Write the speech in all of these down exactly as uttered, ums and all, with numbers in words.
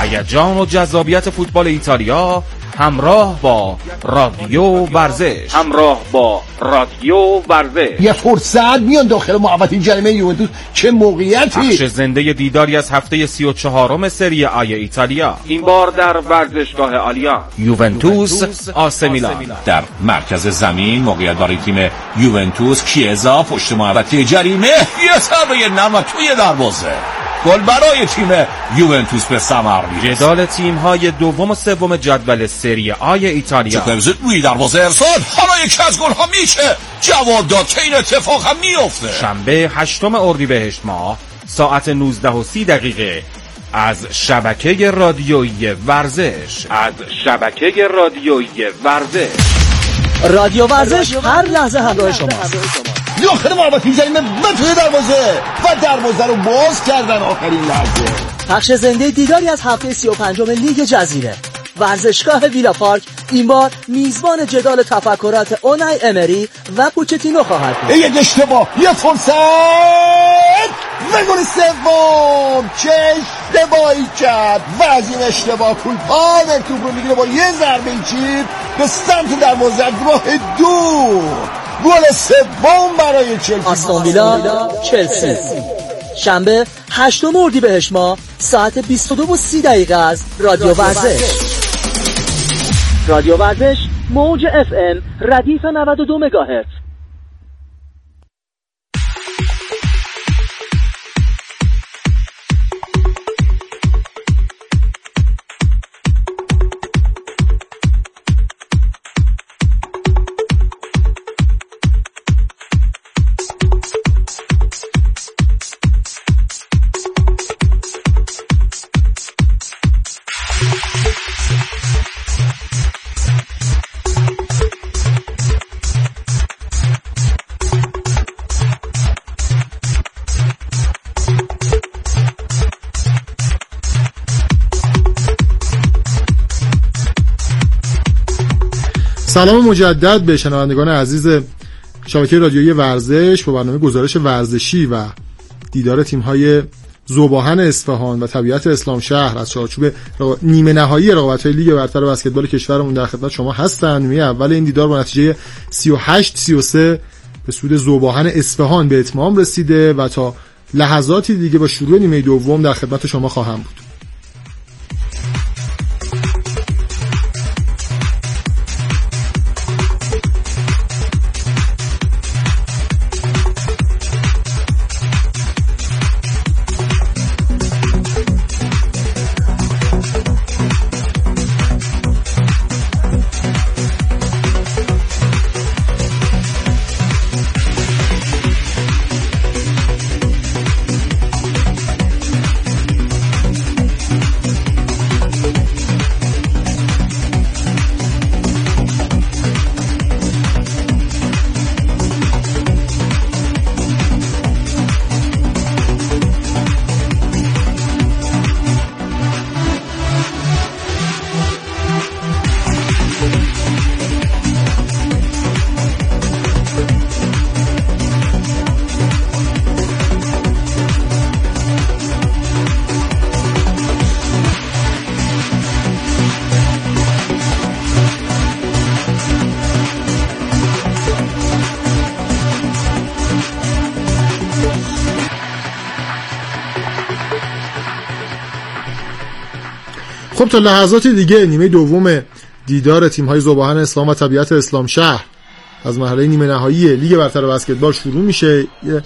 هیجان و جذابیت فوتبال ایتالیا همراه با رادیو ورزش همراه با رادیو ورزش. یه فرصت میان داخل محوطه جریمه یوونتوس، چه موقعیتی! پخش زنده دیداری از هفته سی و چهارم سری آ ایتالیا، این بار در ورزشگاه آلیانز. یوونتوس آسه میلان. در مرکز زمین موقعیت برای تیم یوونتوس، کیزا پشت محوطه جریمه، یه ضربه نم توی دروازه، گل برای تیم یوونتوس به ثمر میرسه. جدال تیم‌های دوم و سوم جدول سری آ ایتالیا. چه روی دروازه ارسال، حالا یکی از گل‌ها میشه جواب داد که این اتفاق هم میفته. شنبه هشتم اردیبهشت ماه ساعت نوزده و سی دقیقه از شبکه رادیویی ورزش از شبکه رادیویی ورزش رادیو ورزش هر لحظه همراه شماست. داخل محوطه جریمه و توی دروازه و دروازه رو باز کردن آخرین لحظه. پخش زنده دیداری از هفته سی و پنجم لیگ جزیره. ورزشگاه ویلا پارک این بار میزبان جدال تفکرات اونای امری و پوچتینو خواهد بود. یک اشتباه، یک فرصت و گل سوم. چه اشتباهی کرد و از این اشتباه پول پالمر توپ رو میگیره با یه ضربه چیپ به سمت دروازه راه دور. گل سوم برای چلسی. آستون ویلا چلسی شنبه هشتم اردیبهشت ماه ساعت بیست و دو و سی دقیقه از رادیو ورزش. رادیو ورزش موج اف ام ردیف نود و دو مگاهرتز. سلام مجدد به شنوندگان عزیز شبکه رادیویی ورزش با برنامه گزارش ورزشی و دیدار تیم‌های ذوباهن اصفهان و طبیعت اسلام شهر از چارچوب نیمه نهایی رقابت‌های لیگ برتر بسکتبال کشورمون در خدمت شما هستند. نیمه اول این دیدار با نتیجه سی و هشت سی و سه به سود ذوباهن اصفهان به اتمام رسیده و تا لحظاتی دیگه با شروع نیمه دوم در خدمت شما خواهم بود. خب تا لحظات دیگه نیمه دوم دیدار تیم‌های ذوباهن اسلام و طبیعت اسلام شهر از مرحله نیمه نهایی لیگ برتر بسکتبال شروع میشه. یه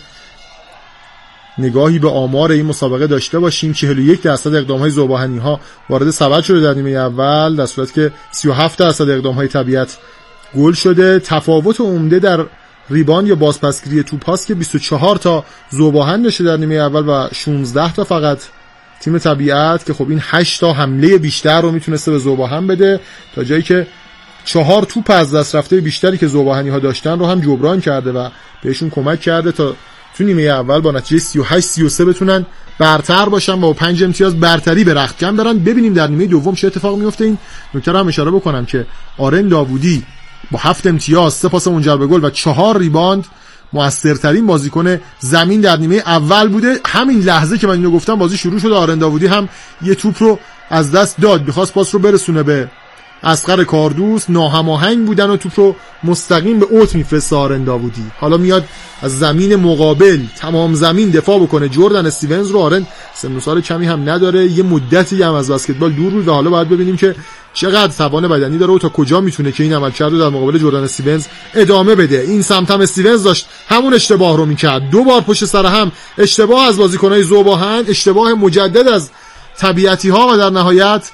نگاهی به آمار این مسابقه داشته باشیم. چهل و یک درصد اقدام‌های ذوباهنی‌ها وارد سبد شده در نیمه اول، در صورتی که سی و هفت درصد اقدام‌های طبیعت گل شده. تفاوت عمده در ریباند یا بازپسگیری توپ هاست که بیست و چهار تا ذوباهن داشته در نیمه اول و شانزده تا فقط تیم طبیعت، که خب این هشت تا حمله بیشتر رو میتونسته به ذوباهن بده، تا جایی که چهار توپ از دست رفته بیشتری که ذوباهنی‌ها داشتن رو هم جبران کرده و بهشون کمک کرده تا تو نیمه اول با نتیجه سی و هشت سی و سه بتونن برتر باشن و با پنج امتیاز برتری به رختکن برن. ببینیم در نیمه دوم چه اتفاقی میفته. این نکته رو هم اشاره بکنم که آرن داوودی با هفت امتیاز، سه پاس منجر به گل و چهار ریباند موثرترین بازیکن زمین در نیمه اول بوده. همین لحظه که من اینو گفتم بازی شروع شد، آرن داوودی هم یه توپ رو از دست داد، میخواست پاس رو برسونه به اصغر کاردوس، ناهماهنگ بودن و توپ رو مستقیم به اوت میفرسته آرن داوودی. حالا میاد از زمین مقابل تمام زمین دفاع بکنه جردن استیونز رو. آرن سن و سال کمی هم نداره، یه مدتی هم از بسکتبال دور بود و حالا باید ببینیم که چقدر توان بدنی داره و تا کجا میتونه که این عملکرد رو در مقابل جردن استیونز ادامه بده. این سمت هم استیونز داشت همون اشتباه رو میکرد، دو بار پشت سر هم اشتباه از بازیکنای ذوباهن، اشتباه مجدد از طبیعتی ها و در نهایت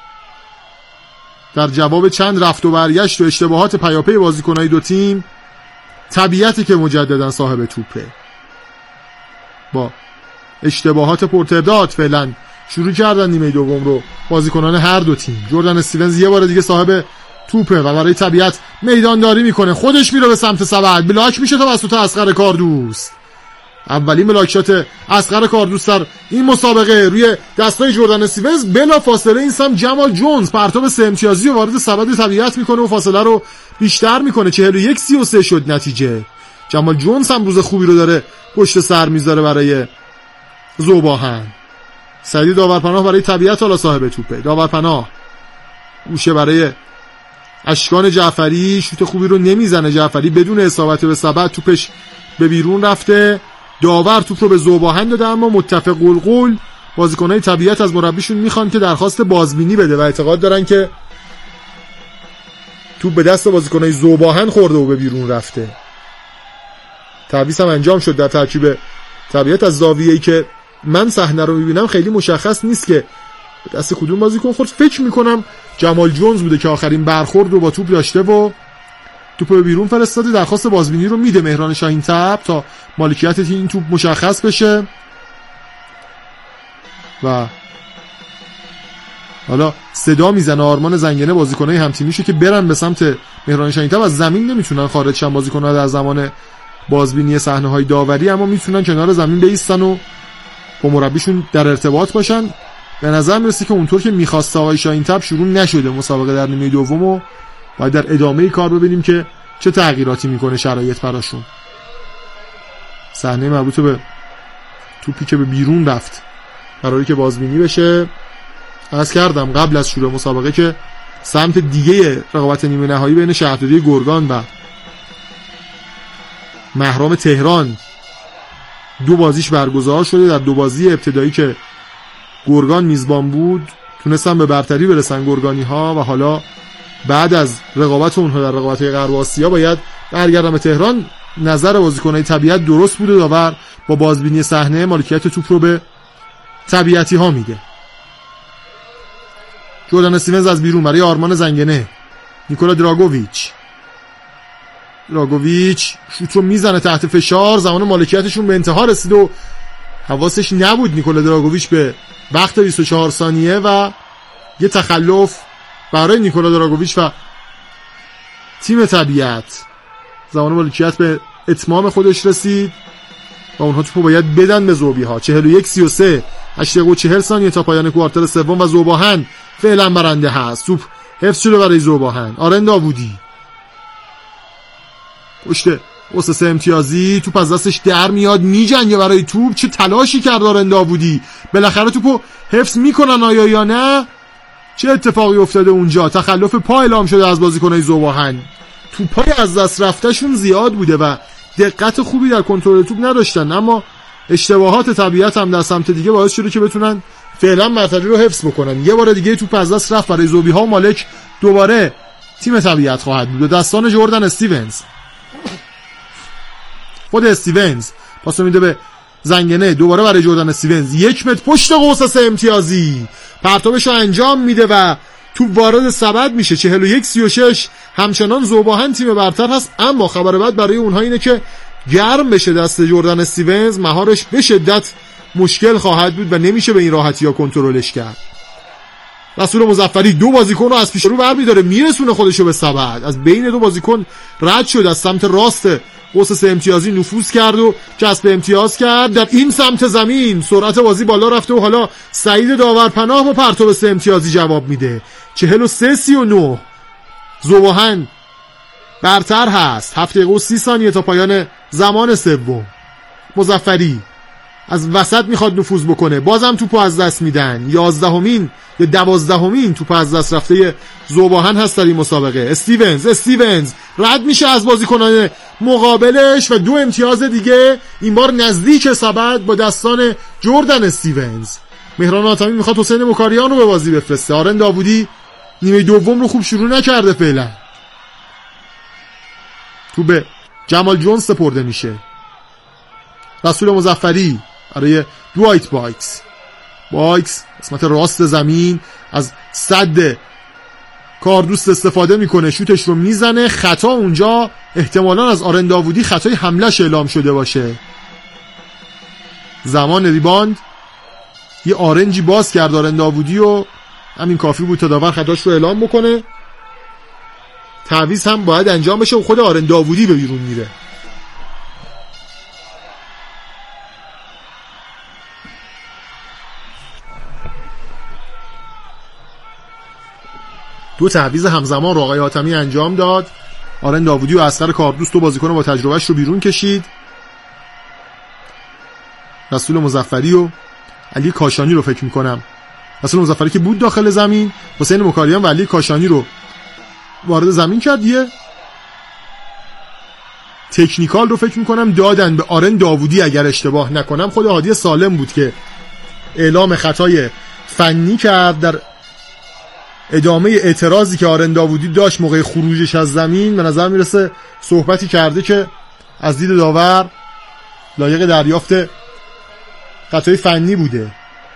در جواب چند رفت و برگشت و اشتباهات پیاپی بازیکنای دو تیم طبیعتی که مجددا صاحب توپه با اشتباهات پرتعداد فعلا شروع کردن نیمه دوم رو بازیکنان هر دو تیم. جردن استیونز یه بار دیگه صاحب توپه و برای طبیعت میدانداری میکنه، خودش میره به سمت سبد، بلاک میشه توسط اصغر کاردوس. اولین بلاکشات اصغر کاردوس در این مسابقه روی دستای جردن استیونز. بلا فاصله این سم جمال جونز پرتاب سه امتیازی و وارد سبد طبیعت میکنه و فاصله رو بیشتر میکنه. چهل و یک سی و سه شد نتیجه. جمال جونز هم روز خوبی رو داره پشت سر میذاره برای ذوباهن. سعید داورپناه برای طبیعت حالا صاحب توپه. داورپناه گوشه برای اشکان جعفری، شوت خوبی رو نمیزنه جعفری، بدون اصابت به سبد توپش به بیرون رفته. داور توپ رو به ذوباهن داده، اما متفق قلقل بازیکنای طبیعت از مربیشون میخوان که درخواست بازبینی بده و اعتقاد دارن که توپ به دست بازیکنای ذوباهن خورده و به بیرون رفته. تعویض هم انجام شد در ترکیب طبیعت. از زاویه‌ای که من صحنه رو میبینم خیلی مشخص نیست که به دست کدوم بازیکن خورد. فکر میکنم جمال جونز بوده که آخرین برخورد رو با توپ داشته و توپ به بیرون فرستاده. درخواست بازبینی رو میده مهران شاهین‌طبع تا مالکیت این توپ مشخص بشه و حالا صدا میزنه آرمان زنگنه بازیکنای همتیمیشو که برن به سمت مهران شاهین‌طبع. از زمین نمیتونن خارج شن بازیکن‌ها در زمان بازبینی صحنه‌های داوری، اما میتونن کنار زمین بایستن و با مربیشون در ارتباط باشن. به نظر میرسه که اونطور که می‌خواست آقای شاهین‌طبع شروع نشده مسابقه در نیمه دوم و باید در ادامه کار ببینیم که چه تغییراتی میکنه شرایط براشون. صحنه مربوط به توپی که به بیرون رفت قراری که بازبینی بشه. عرض کردم قبل از شروع مسابقه که سمت دیگه رقابت نیمه نهایی بین شهرداری گرگان و مهرام تهران دو بازیش برگزار شده. در دو بازی ابتدایی که گرگان میزبان بود تونستن به برتری برسن گرگانی ها و حالا بعد از رقابت اونها در رقابت غرب آسیا باید برگردن به تهران. نظر بازیکنای طبیعت درست بوده، داور با بازبینی صحنه مالکیت توپ رو به طبیعتی ها میده. جردن استیونز از بیرون برای آرمان زنگنه. نیکولا دراگوویچ دراگوویچ شوت رو میزنه تحت فشار، زمان مالکیتشون به انتها رسید و حواسش نبود نیکولا دراگوویچ به وقت بیست و چهار ثانیه و یه تخلف برای نیکولا دراگوویچ و تیم طبیعت. زمان مالکیت به اتمام خودش رسید و اونها توپو باید بدن به ذوبی ها. چهل و یک سی و سه، هشت دقیقه و چهل ثانیه تا پایان کوارتر سوم و ذوباهن فعلا برنده هست. توپ حفظ شده برای ذوباهن. آرن داوودی پشت وسط سه امتیازی، توپ از دستش در میاد، میجنگه برای توپ. چه تلاشی کرد آرن داوودی، بالاخره توپو حفظ میکنن آیا یا نه؟ چه اتفاقی افتاده اونجا؟ تخلف پا اعلام شده از بازیکنای ذوباهن. توپای از دست رفتهشون زیاد بوده و دقت خوبی در کنترل توپ نداشتن، اما اشتباهات طبیعت هم در سمت دیگه باعث شده که بتونن فعلا برتری رو حفظ بکنن. یه بار دیگه توپ از دست رفت برای ذوبی ها. مالک دوباره تیم طبیعت خواهد بود. دستان جردن استیونز. خود استیونز پاس میده به زنگنه، دوباره برای جردن استیونز. یک متر پشت قوس سه امتیازی پرتابش رو انجام میده و توپ وارد سبد میشه. چهل و یک سی و شش. همچنان ذوباهن تیم برتر هست، اما خبر بعد برای اونها اینه که گرم بشه دست جردن استیونز، مهارش به شدت مشکل خواهد بود و نمیشه به این راحتی ها کنترلش کرد. رسول مظفری دو بازیکن رو از پیش رو برمی‌داره، میرسونه خودشو به سبد. از بین دو بازیکن رد شد، از سمت راست قوس سه امتیازی نفوذ کرد و کسب امتیاز کرد. در این سمت زمین سرعت بازی بالا رفته و حالا سعید داورپناه با پرتاب سه امتیازی جواب میده. چهل و سه سی و نه. ذوباهن برتر هست. هفت دقیقه و سی ثانیه تا پایان زمان سوم. مظفری از وسط میخواد نفوذ بکنه، بازم توپو از دست میدن. یازدهمین یا دوازدهمین توپ از دست رفته ذوباهن هست در این مسابقه. استیونز استیونز رد میشه از بازیکنان مقابلش و دو امتیاز دیگه این بار نزدیک سبد با دستان جردن استیونز. مهران حاتمی میخواد حسین مکاریان رو به بازی بفرسته. آرن داوودی نیمه دوم رو خوب شروع نکرده فعلا. تو به جمال جونز سپرده میشه. رسول مظفری برای دوایت بایکس. بایکس قسمت راست زمین از صد کاردوست استفاده میکنه، شوتش رو میزنه. خطا اونجا احتمالاً از آرن داوودی خطای حملهش اعلام شده باشه. زمان ریباند یه آرنجی باز کرد آرن داوودی و همین کافی بود تا داور خطاش رو اعلام بکنه. تعویض هم باید انجام بشه و خود آرن داوودی به بیرون میره. دو تعویض همزمان رو آقای حاتمی انجام داد. آرن داوودی و اصغر کاردوست دو بازیکن با تجربهش رو بیرون کشید. رسول مظفری و علی کاشانی رو فکر میکنم، رسول مظفری که بود داخل زمین، حسین مکاریان و علی کاشانی رو وارد زمین کرد. یه تکنیکال رو فکر میکنم دادن به آرن داوودی اگر اشتباه نکنم. خود هادی سالم بود که اعلام خطای فنی کرد در ادامه اعتراضی که آرن داوودی داشت موقع خروجش از زمین. به نظر میرسه صحبتی کرده که از دید داور لایق دریافت خطای فنی بوده.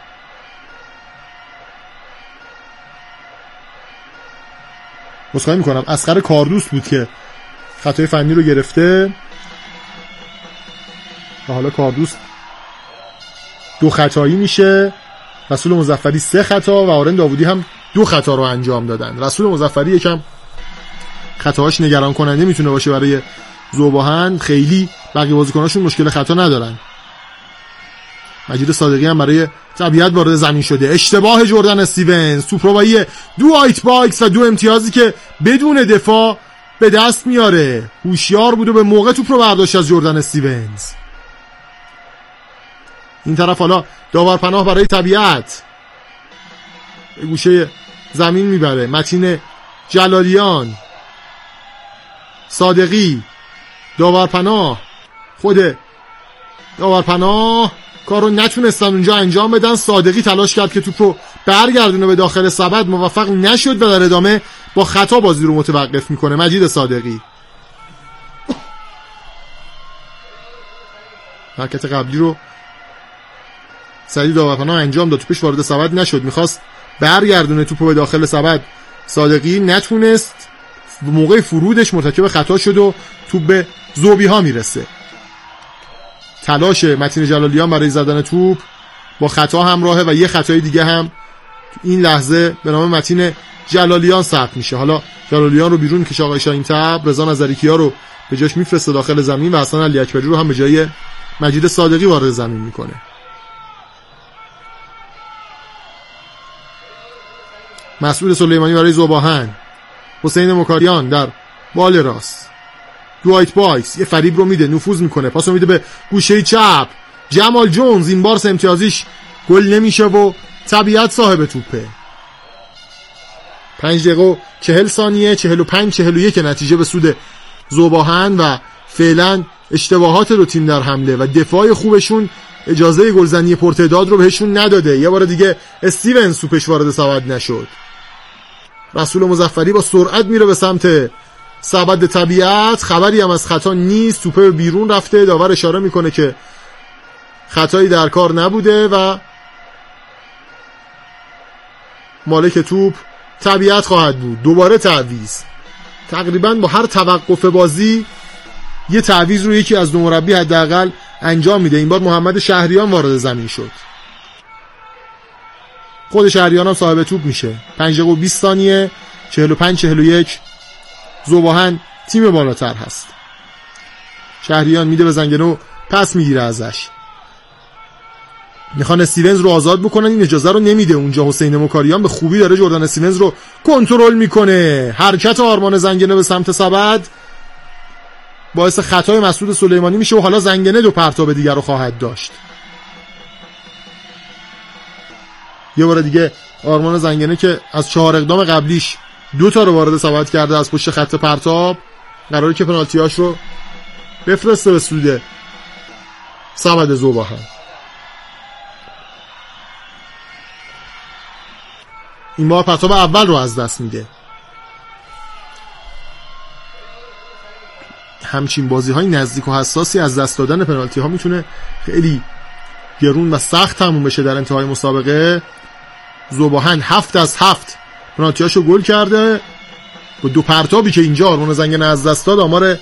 مصاحبه میکنم اصغر کاردوست بود که خطای فنی رو گرفته و حالا کاردوست دو خطایی میشه. رسول مظفری سه خطا و آرن داوودی هم دو خطا رو انجام دادن. رسول مظفری یکم خطاهاش نگران کننده میتونه باشه برای ذوباهن، خیلی بقیه بازیکناشون مشکل خطا ندارن. مجید صادقی هم برای طبیعت وارد زمین شده. اشتباه جردن استیونز، توپ رو با یه دو آیت باکس و دو امتیازی که بدون دفاع به دست میاره. هوشیار بود و به موقع توپ رو برداشت از جردن استیونز. این طرف حالا داورپناه برای طبیعت به گوشه زمین میبره. متین جلالیان، صادقی، داورپناه. خود داورپناه کارو نتونستن اونجا انجام بدن. صادقی تلاش کرد که توپ رو برگردونه به داخل سبد، موفق نشد و در ادامه با خطا بازی رو متوقف میکنه مجید صادقی. حرکت قبلی رو سعید داورپناه انجام داد، توپش وارد سبد نشد، میخواست برگردونه توپو به داخل سبد. صادقی نتونست، موقع فرودش مرتکب خطا شد و توپ به زوبی ها میرسه. تلاش متین جلالیان برای زدن توپ با خطا همراهه و یه خطای دیگه هم این لحظه به نام متین جلالیان ثبت میشه. حالا جلالیان رو بیرون کشه آقای شاهین تب، رضا نظریکیا رو به جاش میفرسته داخل زمین و حسن علی اکبری رو هم به جای مجید صادقی وارد زمین میکنه. مسعود سلیمانی برای ذوباهن، حسین مکاریان در بال راست، دوایت بایکس یه فریب رو میده، نفوذ میکنه، پاس رو میده به گوشه چپ. جمال جونز این بار سه امتیازیش گل نمیشه و طبیعت صاحب توپه. پنج دقیقه و چهل ثانیه، چهل و پنج چهل و یک نتیجه به سود ذوباهن و فعلا اشتباهات دو تیم در حمله و دفاع خوبشون اجازه گلزنی پرتعداد رو بهشون نداده. یه بار دیگه استیونز توپش وارد سبد نشد. رسول مظفری با سرعت میره به سمت سبد طبیعت، خبری هم از خطا نیست، توپه بیرون رفته. داور اشاره میکنه که خطایی در کار نبوده و مالک توپ طبیعت خواهد بود. دوباره تعویض، تقریبا با هر توقف بازی یه تعویض رو یکی از دو مربی حداقل انجام میده. این بار محمد شهریان وارد زمین شد. خود شهریان هم صاحب توپ میشه. پنج دقیقه و بیست ثانیه، چهل و پنج چهل و یک. ذوباهن تیم بالاتر هست. شهریان میده به زنگنو، پس میگیره ازش. میخوان استیونز رو آزاد بکنن، این اجازه رو نمیده. اونجا حسین مکاریان به خوبی داره جردن استیونز رو کنترل میکنه. حرکت آرمان زنگنه به سمت سبد باعث خطای مسعود سلیمانی میشه و حالا زنگنه دو پرتاب دیگر رو خواهد داشت. یه بار دیگه آرمان زنگنه که از چهار اقدام قبلیش دو تا رو وارد سبد کرده از پشت خط پرتاب، قراره که پنالتیاش رو بفرسته به سود سبد ذوباهن. این بار پرتاب اول رو از دست میده. همچین بازی های نزدیک و حساسی از دست دادن پنالتی ها میتونه خیلی گرون و سخت تموم بشه در انتهای مسابقه. ذوباهن هفت از هفت پنالتیاشو گل کرده با دو پرتابی که اینجا آرمان زنگنه از دست داد. آمار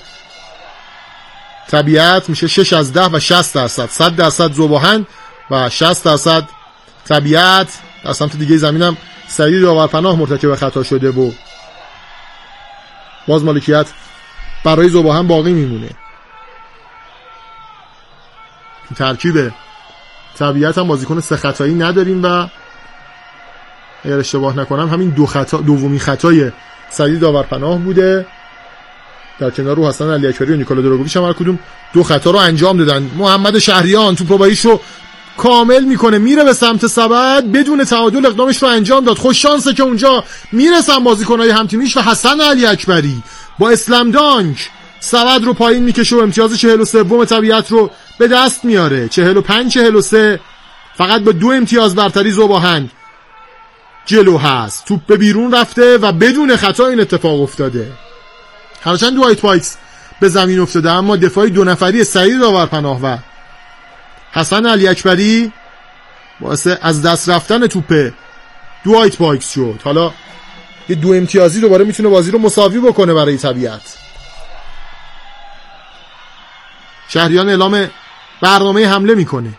طبیعت میشه شش از ده و شصت درصد، صد درصد ذوباهن و شصت درصد طبیعت. در سمت دیگه زمینم سعید داورپناه مرتکب خطا شده و باز مالکیت برای ذوباهن باقی میمونه. تو ترکیب طبیعت هم بازیکن سه خطایی نداریم و اگر اشتباه نکنم همین دو خطا دومی خطای سعید داورپناه بوده. در کنار رو حسن علی اکبری و نیکولا دراگوویچ هم هر کدوم دو خطا رو انجام دادن. محمد شهریان توپ رو بایش رو کامل میکنه، میره به سمت سبد، بدون تعادل اقدامش رو انجام داد. خوش شانسه که اونجا میرسن بازیکن‌های همتیمیش و حسن علی اکبری با اسلم دانک سبد رو پایین میکشه و امتیاز چهل و سوم طبیعت رو به دست میاره. چهل و پنج چهل و سه، فقط با دو امتیاز برتری ذوباهن جلو هست. توپ به بیرون رفته و بدون خطا این اتفاق افتاده. هرچند دوایت پایکس به زمین افتاده اما دفاعی دو نفری سعید داورپناه و حسن علی اکبری باعث از دست رفتن توپ دوایت پایکس شد. حالا یه دو امتیازی دوباره میتونه بازی رو مساوی بکنه برای طبیعت. شهریان اعلام برنامه حمله میکنه.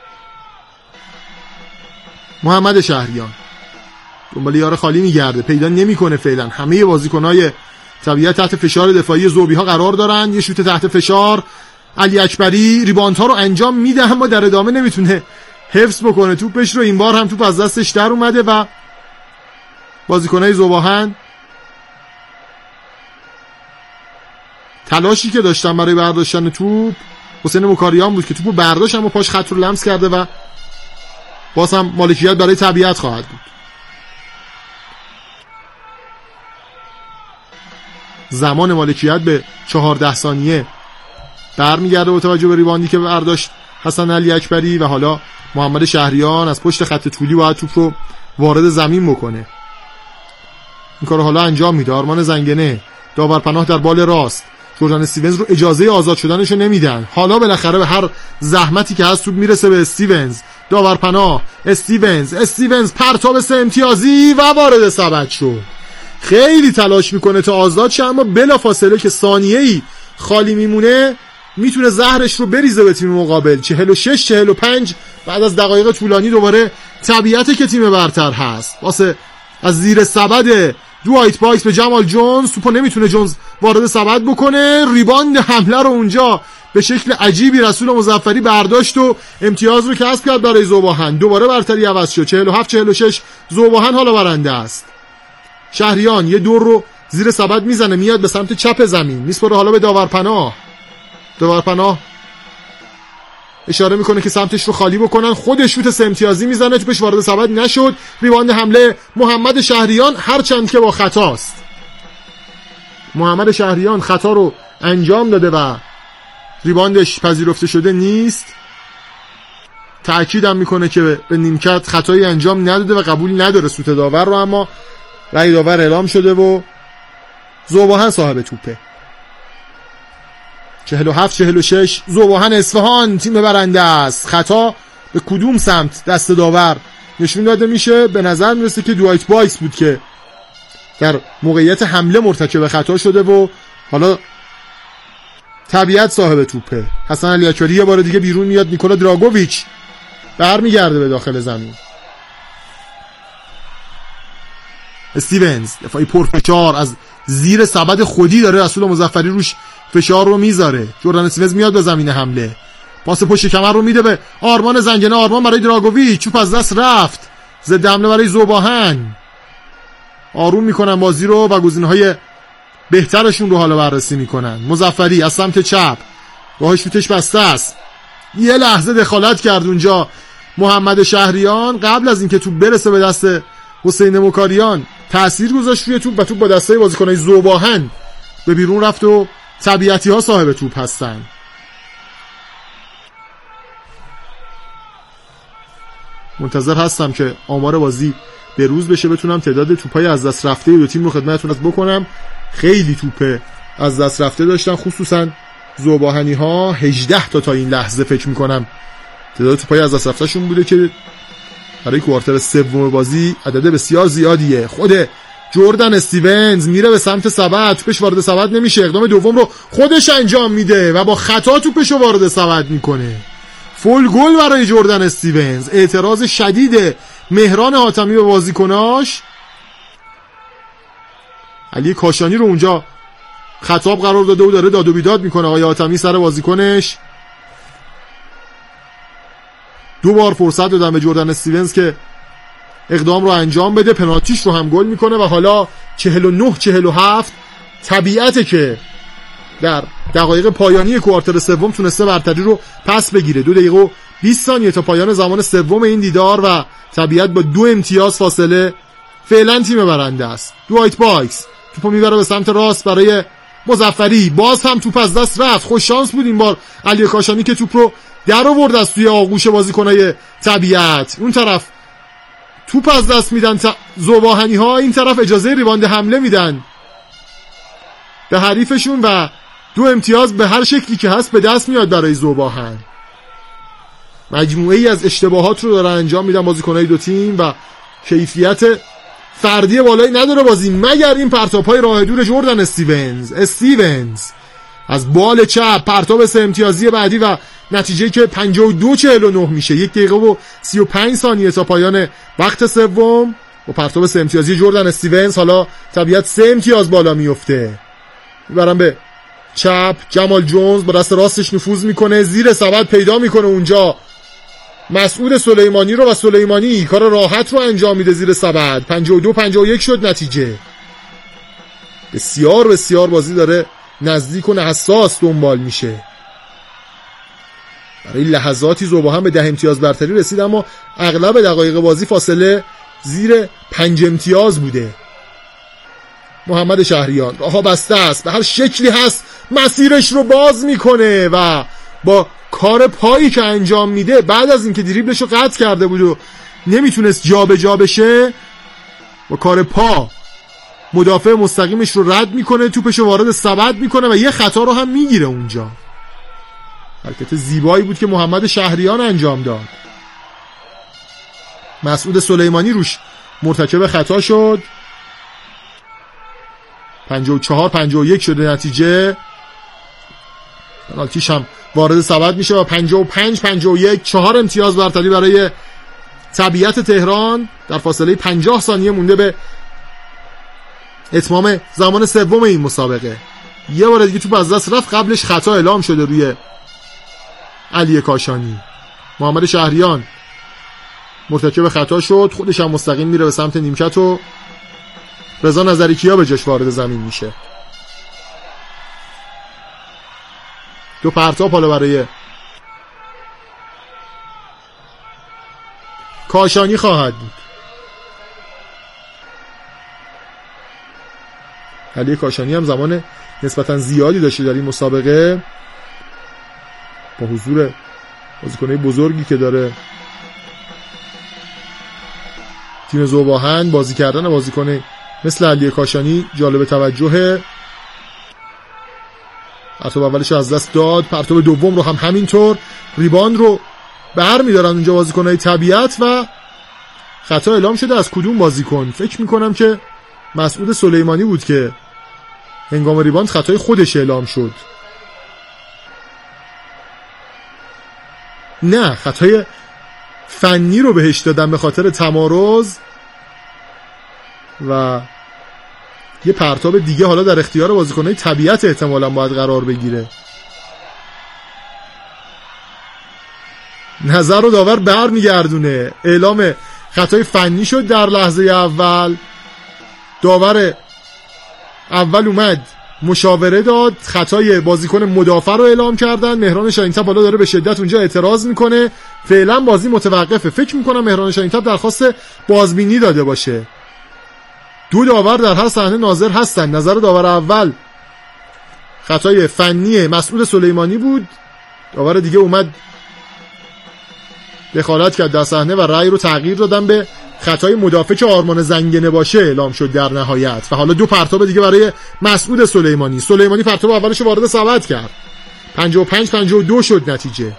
محمد شهریان دنبال یار خالی میگرده، پیدا نمیکنه فعلا. همه بازیکن‌های طبیعت تحت فشار دفاعی ذوبی ها قرار دارن. یه شوت تحت فشار، علی اکبری ریباند ها رو انجام میده اما در ادامه نمیتونه حفظ بکنه توپش رو. این بار هم توپ از دستش در اومده و بازیکن‌های ذوباهن تلاشی که داشتن برای برداشتن توپ حسین مکاریان بود که توپو برداشت اما پاش خط رو لمس کرده و باز هم مالکیت برای طبیعت خواهد بود. زمان مالکیت به چهارده ثانیه برمیگرده با توجه به ریباندی که برداشت حسن علی اکبری و حالا محمد شهریان از پشت خط طولی باید توپ رو وارد زمین بکنه. این کارو حالا انجام میده آرمان زنگنه. داورپناه در بال راست، جردن استیونز رو اجازه آزاد شدنشو نمیدن. حالا بالاخره به هر زحمتی که هست توپ میرسه به استیونز. داورپناه، استیونز استیونز پرتاب سه امتیازی و وارد سبد شد. خیلی تلاش میکنه تا آزاد شه اما بلافاصله که ثانیه‌ای خالی میمونه میتونه زهرش رو بریزه به تیم مقابل. چهل و شش چهل و پنج بعد از دقایق طولانی دوباره طبیعت که تیم برتر هست. واسه از زیر سبد دوایت پایکس به جمال جونز، توپو نمیتونه جونز وارد سبد بکنه. ریباند حمله رو اونجا به شکل عجیبی رسول مظفری برداشت و امتیاز رو کسب کرد برای ذوباهن. دوباره برتری عوض شد، چهل و هفت چهل و شش ذوباهن حالا برنده است. شهریان یه دور رو زیر سبد میزنه، میاد به سمت چپ زمین، میسپره حالا به داورپناه. داورپناه اشاره میکنه که سمتش رو خالی بکنن. خودش شوت سه امتیازی میزنه، توپش وارد سبد نشد. ریباند حمله محمد شهریان، هرچند که با خطاست. محمد شهریان خطا رو انجام داده و ریباندش پذیرفته شده نیست. تأکیدم میکنه که به نیمکت خطایی انجام نداده و قبول نداره سوت داور رو، اما رأی داور اعلام شده و ذوباهن صاحب توپه. چهل و هفت چهل و شش ذوباهن اصفهان تیم برنده است. خطا به کدوم سمت دست داور نشون داده میشه؟ به نظر میرسه که دوایت پایکس بود که در موقعیت حمله مرتکب خطا شده و حالا طبیعت صاحب توپه. حسن علی اکبری یه بار دیگه بیرون میاد، نیکولا دراگوویچ برمیگرده به داخل زمین. استیونز دفاعی پرفشار از زیر سبد خودی داره رسول مظفری روش فشار رو میذاره. جردن استیونز میاد به زمین حمله، پاس پشت کمر رو میده به آرمان زنگنه. آرمان برای دراگوویچ، توپ از دست رفت. ضد حمله برای ذوباهن. آروم میکنن بازی رو و گزینه‌های بهترشون رو حالا بررسی میکنن. مظفری از سمت چپ راه شوتش بسته است، یه لحظه دخالت کرد اونجا محمد شهریان قبل از اینکه توپ برسه به دست حسین مکاریان تأثیر گذاشت روی توپ و توپ با دسته بازیکنای ذوب‌آهن به بیرون رفت و طبیعتی ها صاحب توپ هستن. منتظر هستم که آمار بازی به روز بشه بتونم تعداد توپای از دست رفته دو تیم رو خدمتتون بکنم. خیلی توپ از دست رفته داشتن، خصوصا ذوب‌آهنی ها. هجده تا تا این لحظه فکر میکنم تعداد توپای از دست رفته شون بوده که برای کوارتر سوم بازی عدد بسیار زیادیه. خود جردن استیونز میره به سمت سبد، توپش وارد سبد نمیشه، اقدام دوم رو خودش انجام میده و با خطا توپش رو وارد سبد میکنه. فول گل برای جردن استیونز. اعتراض شدید مهران حاتمی به بازیکناش. علی کاشانی رو اونجا خطاب قرار داده و داره داد و بیداد میکنه آقای حاتمی سر بازیکنش. دو بار فرصت دادن به جردن استیونز که اقدام رو انجام بده، پنالتیش رو هم گل میکنه و حالا چهل و نه چهل و هفت طبیعته که در دقایق پایانی کوارتر سوم تونسته برتری رو پس بگیره. دو دقیقه و بیست ثانیه تا پایان زمان سوم این دیدار و طبیعت با دو امتیاز فاصله فعلا تیم برنده است. دو وایت باکس توپو میبره به سمت راست برای مظفری، باز هم توپ از دست رفت. خوش شانس بود این بار علی کاشانی که توپ رو در آورد از توی آغوش بازیکنای طبیعت. اون طرف توپ از دست میدن ت... ذوب‌آهنی ها، این طرف اجازه ریباند حمله میدن به حریفشون و دو امتیاز به هر شکلی که هست به دست میاد برای ذوب‌آهن. مجموعه ای از اشتباهات رو دارن انجام میدن بازیکنای دو تیم و کیفیت فردی بالایی نداره بازی مگر این پرتاب‌های راه دور جردن استیونز. استیونز از بال چپ پرتاب سه امتیازی بعدی و نتیجه که پنجاه و دو چهل و نه میشه. یک دقیقه و سی و پنج ثانیه تا پایان وقت سوم با پرتاب سه امتیازی جردن استیونز. حالا طبیعت سه امتیاز بالا میفته. میبرم به چپ، جمال جونز با دست راستش نفوذ میکنه، زیر سبد پیدا میکنه اونجا مسعود سلیمانی رو و سلیمانی کار راحت رو انجام میده زیر سبد. پنجاه و دو پنجاه و یک شد نتیجه. بسیار بسیار بازی داره نزدیک و حساس دنبال میشه. برای لحظاتی ذوب‌آهن به ده امتیاز برتری رسید اما اغلب دقایق بازی فاصله زیر پنج امتیاز بوده. محمد شهریان راهها بسته است، به هر شکلی هست مسیرش رو باز میکنه و با کار پایی که انجام میده بعد از اینکه دریبلش رو قطع کرده بود و نمیتونست جا به جا بشه، با کار پا مدافع مستقیمش رو رد میکنه، توپش رو وارد سبد میکنه و یه خطا رو هم میگیره اونجا. حرکت زیبایی بود که محمد شهریان انجام داد. مسعود سلیمانی روش مرتکب خطا شد. پنجاه و چهار پنجاه و یک شده نتیجه. پنالتیش هم وارد سبد میشه و پنجاه و پنج پنجاه و یک چهار امتیاز برتری برای طبیعت تهران در فاصله پنجاه ثانیه مونده به اتمام زمان سوم این مسابقه. یه بار دیگه توپ از دست رفت، قبلش خطا اعلام شده روی علی کاشانی. محمد شهریان مرتکب خطا شد، خودش هم مستقیم میره به سمت نیمکت و رضا نظریکیا به جاش وارد زمین میشه. دو پرتاب حالا برای کاشانی خواهد بود. علی کاشانی هم زمان نسبتا زیادی داشته در این مسابقه با حضور بازیکنای بزرگی که داره تیم ذوب‌آهن. بازی کردن بازیکن مثل علی کاشانی جالب توجهه. پرتاب اولش از دست داد، پرتاب دوم رو هم همینطور. ریباند رو بر میدارن اونجا بازیکنای طبیعت و خطا اعلام شده از کدوم بازیکن؟ فکر میکنم که مسعود سلیمانی بود که هنگام ریباند خطای خودش اعلام شد. نه، خطای فنی رو بهش دادن به خاطر تمارض و یه پرتاب دیگه حالا در اختیار بازیکنای طبیعت احتمالاً باید قرار بگیره. نظر رو داور بر میگردونه. اعلام خطای فنی شد در لحظه اول. داور اول اومد مشاوره داد، خطای بازیکن مدافع رو اعلام کردن. مهران شاهین‌طب بالا داره به شدت اونجا اعتراض میکنه. فعلا بازی متوقفه. فکر میکنم مهران شاهین‌طب درخواست بازبینی داده باشه. دو داور در هر صحنه ناظر هستن. نظر داور اول خطای فنی مسعود سلیمانی بود. داور دیگه اومد دخالت کرد در صحنه و رأی رو تغییر دادن به خطای مدافع که آرمان زنگنه باشه اعلام شد در نهایت. و حالا دو پرتاب دیگه برای مسعود سلیمانی. سلیمانی پرتاب اولش وارد سبد کرد. پنجاه و پنج پنجاه و دو شد نتیجه.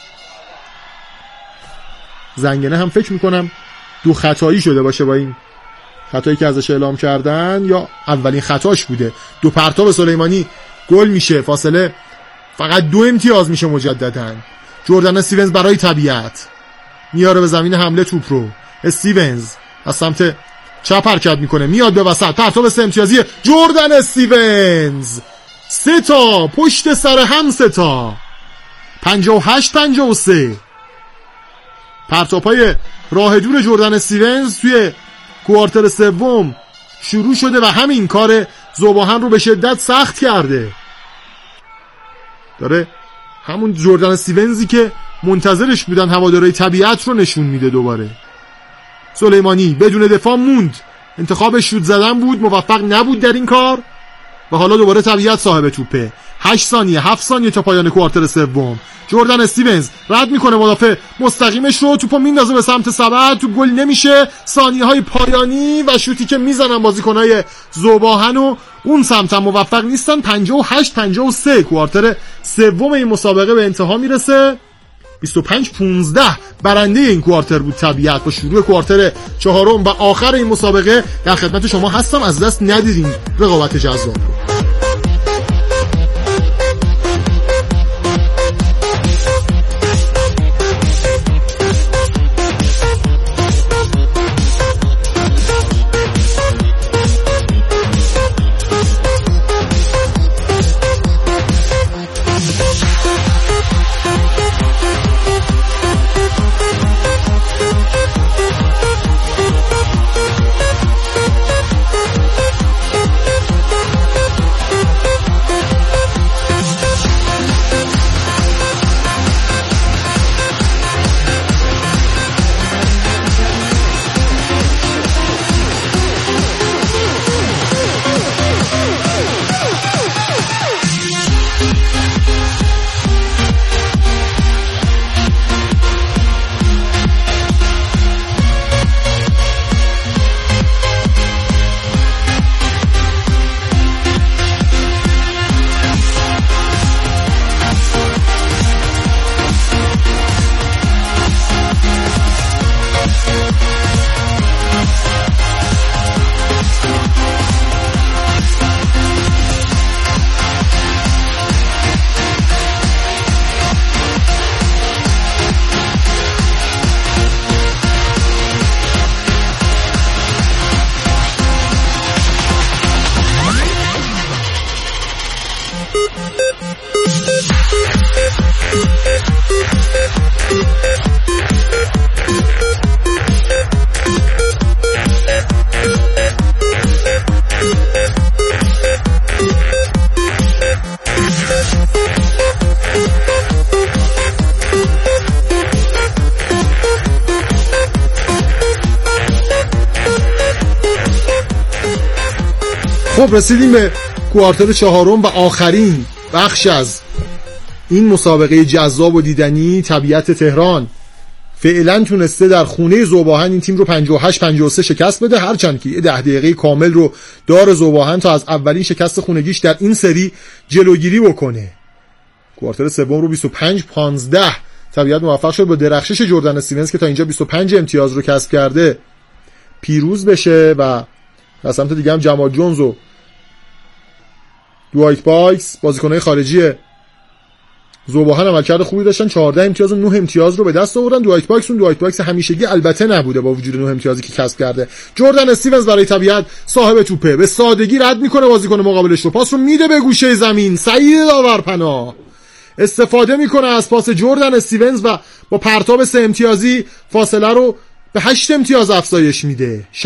زنگنه هم فکر میکنم دو خطایی شده باشه با این خطایی که ازش اعلام کردن، یا اولین خطاش بوده. دو پرتاب سلیمانی گل میشه. فاصله فقط دو امتیاز میشه مجدداً. جردن استیونز برای طبیعت میاره به زمین حمله توپ رو. استیونز از سمت چپ حرکت میکنه، میاد به وسط. پرتاب سه امتیازی جردن استیونز. سه تا پشت سر هم، سه تا. پنجاه و هشت پنجاه و سه. پرتابای راه دور جردن استیونز توی کوارتر سوم شروع شده و همین کار ذوباهن رو به شدت سخت کرده. داره همون جردن استیونزی که منتظرش بودن هوادارهای طبیعت رو نشون میده دوباره. سلیمانی بدون دفاع موند. انتخاب شوت زدن بود، موفق نبود در این کار و حالا دوباره طبیعت صاحب توپه. هشت ثانیه هفت ثانیه تا پایان کوارتر سوم. جردن استیونز رد میکنه مدافع مستقیمش رو، توپو میندازه به سمت سبد. توپ گل نمیشه. ثانیه های پایانی و شوتی که میزنن بازیکنای ذوباهن و اون سمت هم موفق نیستن. پنجاه و هشت پنجاه و سه. کوارتر سوم این مسابقه به انتها میرسه. بیست و پنج پانزده برنده این کوارتر بود طبیعت. با شروع کوارتر چهارم و آخر این مسابقه در خدمت شما هستم. از دست ندیدین رقابت جذاب رو. خب رسیدیم به کوارتر چهارم و آخرین بخش از این مسابقه جذاب و دیدنی. طبیعت تهران فعلا تونسته در خونه ذوباهن این تیم رو پنجاه و هشت پنجاه و سه شکست بده، هرچند که ده دقیقه کامل رو دار ذوباهن تا از اولین شکست خونگیش در این سری جلوگیری بکنه. کوارتر سوم رو بیست و پنج پانزده طبیعت موفق شد با درخشش جردن استیونز که تا اینجا بیست و پنج امتیاز رو کسب کرده پیروز بشه و از سمت دیگه هم جمال جونز و دوایت بایکس بازیکن‌های خارجی ذوباهن عملکرد خوبی داشتن. چهارده امتیاز و نه امتیاز رو به دست آوردن. دوایت بایکس اون دوایت بایکس همیشگی البته نبوده با وجود نه امتیازی که کسب کرده. جردن استیونز برای طبیعت صاحب توپه به سادگی رد میکنه بازیکن مقابلش رو، پاس رو میده به گوشه زمین. سعید داورپناه استفاده میکنه از پاس جردن استیونز و با پرتاب سه امتیازی فاصله رو به هشت امتیاز افزایش میده.